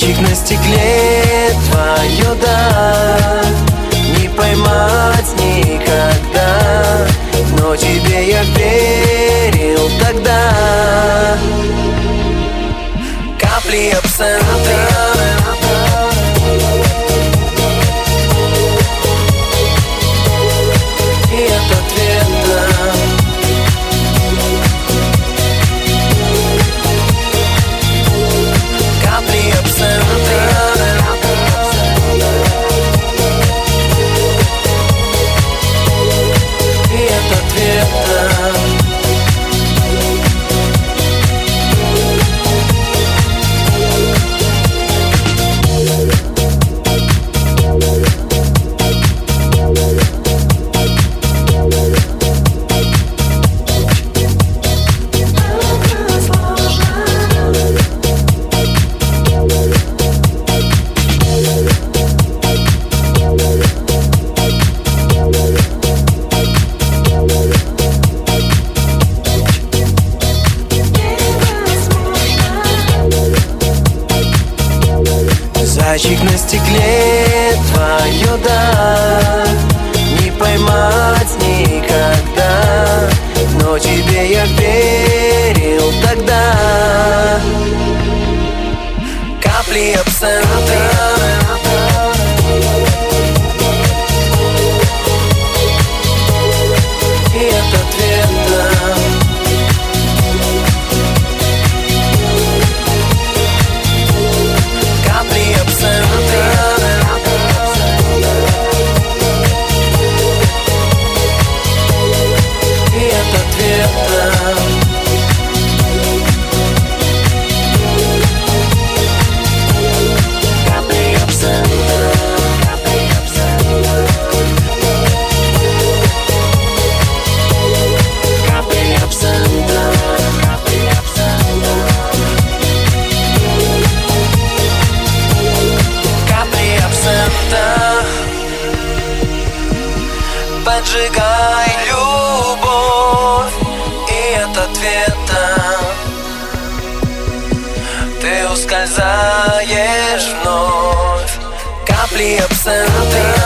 Зайчик на стекле, твою да не поймать никогда, но тебе я верил тогда. Капли абсента, и от ответа. Капли абсента, и от ответа. Зайчик на стекле, твою да не поймать никогда, но тебе я верил тогда. Капли абсента, и от ответа. Капли абсента, и от ответа. Капли абсента, капли абсента, капли абсента, капли абсента. Капли абсента, поджигай любовь, и от ответа ты ускользаешь вновь. Капли абсента.